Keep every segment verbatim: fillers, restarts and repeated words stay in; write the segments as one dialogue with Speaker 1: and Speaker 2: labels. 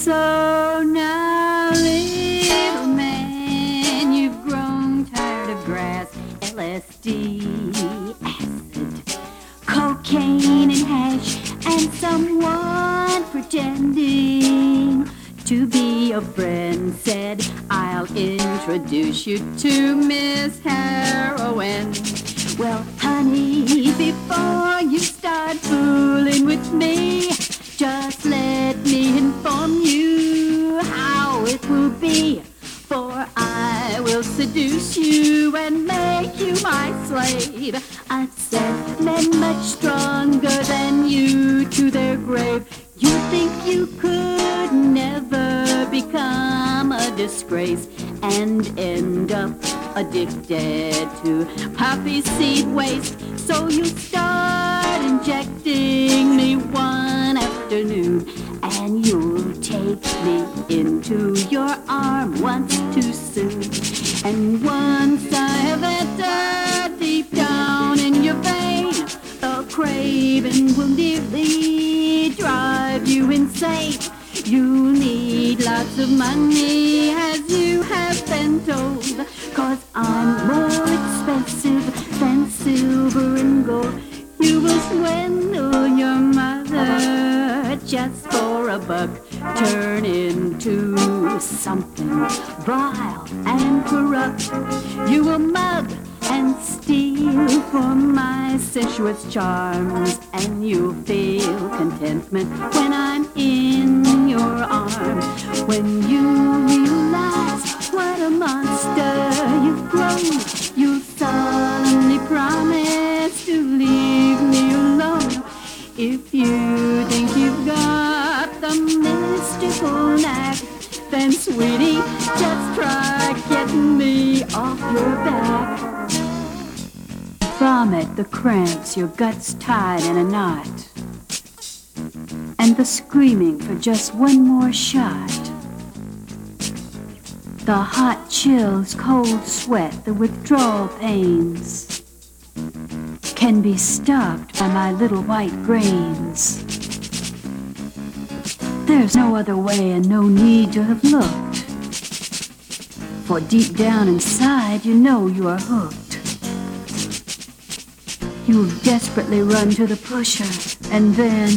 Speaker 1: So now, little man, you've grown tired of grass, L S D, acid, cocaine and hash, and someone pretending to be your friend said, I'll introduce you to Miss Heroin. Well, honey, before you start fooling with me, just let me inform you how it will be. For I will seduce you and make you my slave. I've sent men much stronger than you to their grave. You think you could never become a disgrace and end up addicted to poppy seed waste. So you start injecting me one afternoon, and you'll take me into your arm once too soon. And once I have entered deep down in your vein, the craving will nearly drive you insane. You need lots of money, as you have been told, 'cause I'm more expensive than silver and gold. You will swindle your mother just for a buck, turn into something vile and corrupt. You will mug and steal for my sensuous charms, and you'll feel contentment when I'm in your arms. When you realize what a monster you've grown, you'll solemnly promise to leave me alone. If you think you've got the mystical knack, then sweetie, just try getting me off your back. Vomit the cramps, your guts tied in a knot, and the screaming for just one more shot. The hot chills, cold sweat, the withdrawal pains can be stopped by my little white grains. There's no other way and no need to have looked, for deep down inside you know you are hooked. You desperately run to the pusher, and then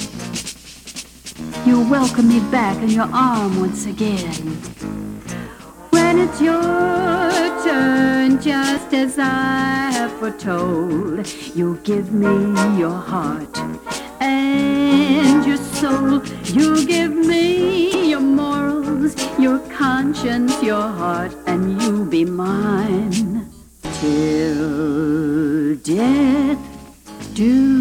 Speaker 1: you welcome me back in your arm once again. When it's your turn, just as I have foretold, you'll give me your heart and your soul. You'll give me your morals, your conscience, your heart, and you'll be mine till death do